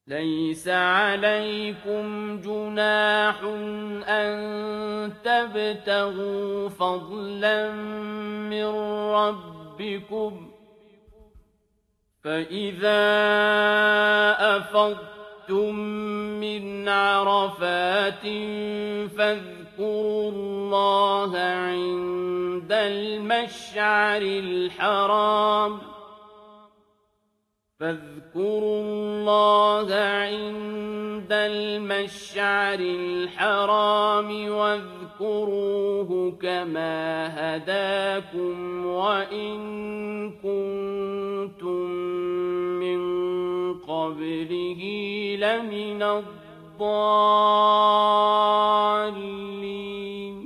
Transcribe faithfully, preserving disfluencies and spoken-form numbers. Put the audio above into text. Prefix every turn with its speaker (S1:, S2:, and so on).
S1: ليس عليكم جناح أن تبتغوا فضلا من ربكم فإذا أفضتم من عرفات فاذكروا الله عند المشعر الحرام فاذكروا الله عند المشعر الحرام واذكروه كما هداكم وإن كنتم من قبله لمن الضالين